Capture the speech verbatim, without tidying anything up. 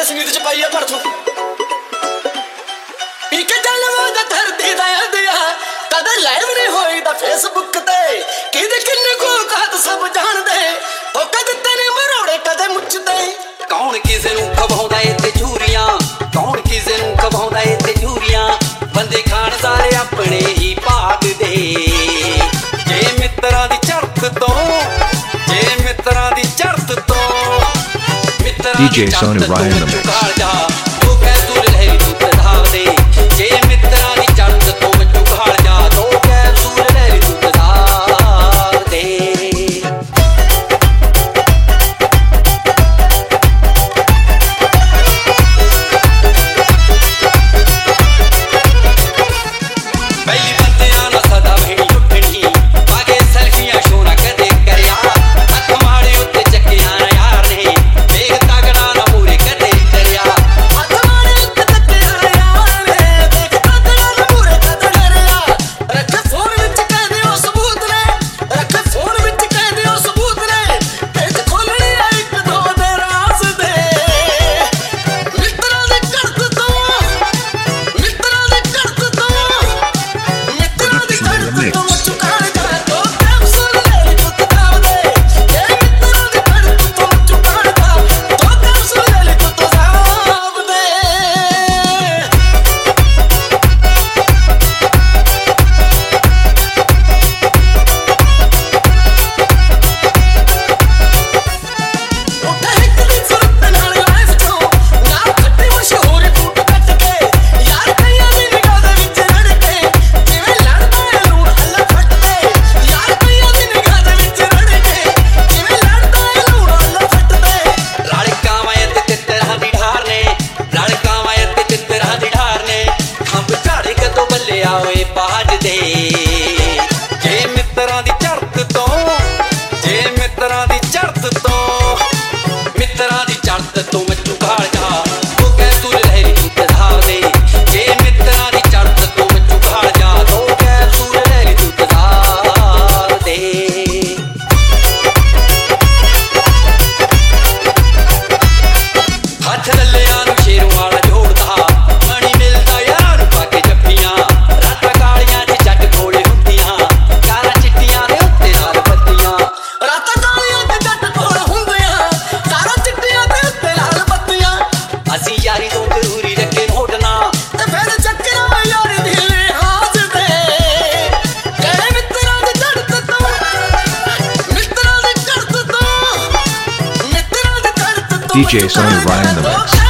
ਤੇ ਸੰਗੀਤ ਚ ਪਾਈ ਆ ਪਰਸੋਂ ਇੱਕ ਜਲਵਾ ਦਾ ਧਰਤੀ ਦਾ ਦਿਆ ਕਦੇ ਲਾਈਵ ਨਹੀਂ ਹੋਈ ਦਾ ਫੇਸਬੁੱਕ ਤੇ ਕਿਹਦੇ ਕਿੰਨੇ ਕੋ ਕਾਤ ਸਭ ਜਾਣਦੇ ਉਹ ਕਦੇ ਤੇਰੇ ਮਰੋੜੇ ਕਦੇ ਮੁੱਚਦੇ ਕੌਣ ਕਿਸੇ ਨੂੰ ਖਵਾਉਂਦਾ ਏ ਤੇ ਝੂਰੀਆਂ ਕੌਣ ਕਿਸੇ ਨੂੰ ਖਵਾਉਂਦਾ ਏ ਤੇ ਝੂਰੀਆਂ ਬੰਦੇ ਖਾਣ ਸਾਰੇ ਆਪਣੇ ਹੀ ਭਾਗ ਦੇ ਜੇ ਮਿੱਤਰਾਂ ਦੀ ਝੜਕ ਤੋਂ ਜੇ ਮਿੱਤਰਾਂ ਦੀ ਝੜਕ ਤੋਂ ਮਿੱਤਰਾਂ ਦੀ D J Sony Ryan in the mix. ਤੂੰ ਕਹਿ ਤੂੰ ਲਹਿਰੀ ਤੂੰ ਤਧਾਵ ਦੇ ਜੇ ਮਿੱਤਰਾਂ ਦੀ ਝੜਕ ਤੋਂ ਮੈਨੂੰ ਘਾਲ ਜਾ ਤੂੰ ਕਹਿ ਤੂੰ ਲਹਿਰੀ ਤੂੰ ਤਧਾਵ ਦੇ ਪਹਿਲੀ ਬੰਦਿਆਂ ਨਾਲ ਸਦਾ ਵਹਿਣੀ ਉੱਠਣੀ ਆਗੇ ਸੈਲਫੀਆਂ ਸ਼ੋ ਨਾ ਕਦੇ ਕਰਿਆ ਹੱਥ ਮਾੜੇ ਉੱਤੇ ਚੱਕਿਆ ਨਾ ਯਾਰ ਨੇ ਵੇਖ ਤਗੜਾ ਨਾ ਮੂਰੇ ਕਦੇ ਡਰਿਆ ਹੱਥ ਮਾਰੇ ਉੱਤੇ ਚੱਕਿਆ ਯਾਰ ਨੇ ਵੇਖ ਤਗੜਾ ਨਾ ਮੂਰੇ ਕਦੇ ਡਰਿਆ ਰੱਖੇ ਫੋਨ ਵਿੱਚ ਕਹਿੰਦੇ ਉਹ ਸਬੂਤ ਨੇ ਰੱਖੇ ਫੋਨ ਵਿੱਚ ਕਹਿੰਦੇ ਉਹ ਸਬੂਤ ਨੇ ਪੇਜ ਖੋਲਣੇ ਆ ਇੱਕ ਦੋ ਦੇ ਰਾਜ਼ ਦੇ ਮਿੱਤਰਾਂ ਦੇ ਘੜਤ ਤੋਂ ਮਿੱਤਰਾਂ ਦੇ ਘੜਤ ਤੋਂ ਮਿੱਤਰਾਂ ਦੀ ਘੜਤ ਤੋਂ ਚੁਕਾਣ ਜਾ ਦੋ ਕੈਪਸੂਲ ਲੈ ਲਈ ਪੁੱਤ ਦਾਵ ਦੇ ਇਹ ਮਿੱਤਰਾਂ ਦੀ ਘੜਤ ਤੋਂ ਚੁਕਾਣ ਜਾ ਦੋ ਕੈਪਸੂਲ ਲੈ ਲਈ ਪੁੱਤ ਦਾਵ ਦੇ ਉੱਠੇ ਹਿੱਕ ਦੀ ਸੁਰਤ ਨਾਲ ਲਾਈਫ ਚੋਂ ਨਾ ਖੱਟੀ ਮਸ਼ਹੂਰੀ ਫੂਟ ਕੱਟ ਕੇ ਯਾਰ ਕਈਆਂ ਦੀ ਨਿਗਾਹ ਦੇ ਵਿੱਚ ਰੜ ਕੇ ਜਿਵੇਂ ਲੜਦਾ ਏ ਲੂਣ ਹੱਲਾ ਫੱਟਦੇ ਯਾਰ ਕਈਆਂ ਦੀ ਨਿਗਾਹ ਦੇ ਵਿੱਚ ਰੜ ਕੇ ਜਿਵੇਂ ਲੜਦਾ ਏ ਲੂਣ ਹੱਲਾ ਫੱਟਦੇ ਲੜਕਾਂ ਵਾਏ ਤੇ ਤਿੱਤਰਾਂ ਦੀ ਢਾਰ ਨੇ ਲੜਕਾਂ ਵਾਏ ਤੇ ਤਿੱਤਰਾਂ ਦੀ ਢਾਰ ਨੇ ਖੰਭ ਝਾੜੇ ਕਦੋਂ ਬੱਲਿਆ ਓਏ ਬਾਜ ਦੇ ਜੇ ਮਿੱਤਰਾਂ ਦੀ ਝੜਕ ਤੋਂ ਜੇ ਮਿੱਤਰਾਂ ਦੀ ਝੜਕ ਤੋਂ ਮਿੱਤਰਾਂ ਦੀ ਝੜਕ ਤੋਂ ਮੈਨੂੰ ਘਾਲ ਜਾ ਤੂੰ ਕਹਿ ਤੂੰ ਲਹਿਰੀ ਤੂੰ ਤਧਾਵ ਦੇ ਜੇ ਮਿੱਤਰਾਂ ਦੀ ਝੜਕ ਤੋਂ ਮੈਨੂੰ ਘਾਲ ਜਾ ਤੂੰ ਕਹਿ ਤੂੰ ਲਹਿਰੀ ਤੂੰ ਤਧਾਵ ਦੇ ਹੱਥ ਲੱਲਿਆਂ ਨੂੰ ਸ਼ੇਰੂ ਵਾਲਾ ਜੋੜਦਾ ਮਣੀ ਮਿਲਦਾ ਯਾਰਾਂ ਨੂੰ ਪਾ ਕੇ ਜੱਫੀਆਂ ਰਾਤਾਂ ਕਾਲੀਆਂ ਚ ਜੱਟ ਕੋਲੇ ਹੁੰਦੀਆਂ ਕਾਰਾਂ ਚਿੱਟੀਆਂ ਦੇ ਉੱਤੇ ਲਾਲ ਬੱਤੀਆਂ ਰਾਤਾਂ ਕਾਲੀਆਂ ਤੇ ਜੱਟ ਕੋਲ ਹੁੰਦੀਆਂ ਕਾਰਾਂ ਚਿੱਟੀਆਂ ਤੇ ਉੱਤੇ ਲਾਲ ਬੱਤੀਆਂ ਅਸੀਂ ਯਾਰੀ ਤੋਂ ਜ਼ਰੂਰੀ ਰੱਖੇ ਨੋਟਣਾ ਤੇ ਫਿਰ ਚੱਕਰਾਂ ਯਾਰ ਦੀ ਲਿਹਾਜ਼ ਦੇ ਕਹੇ ਮਿੱਤਰਾਂ ਦੀ ਧੜਕ ਤੋਂ ਮਿੱਤਰਾਂ ਦੀ ਘੜਤ ਤੋਂ ਮਿੱਤਰਾਂ ਦੀ ਘੜਤ ਤੋਂ D J Sony Ryan in the mix.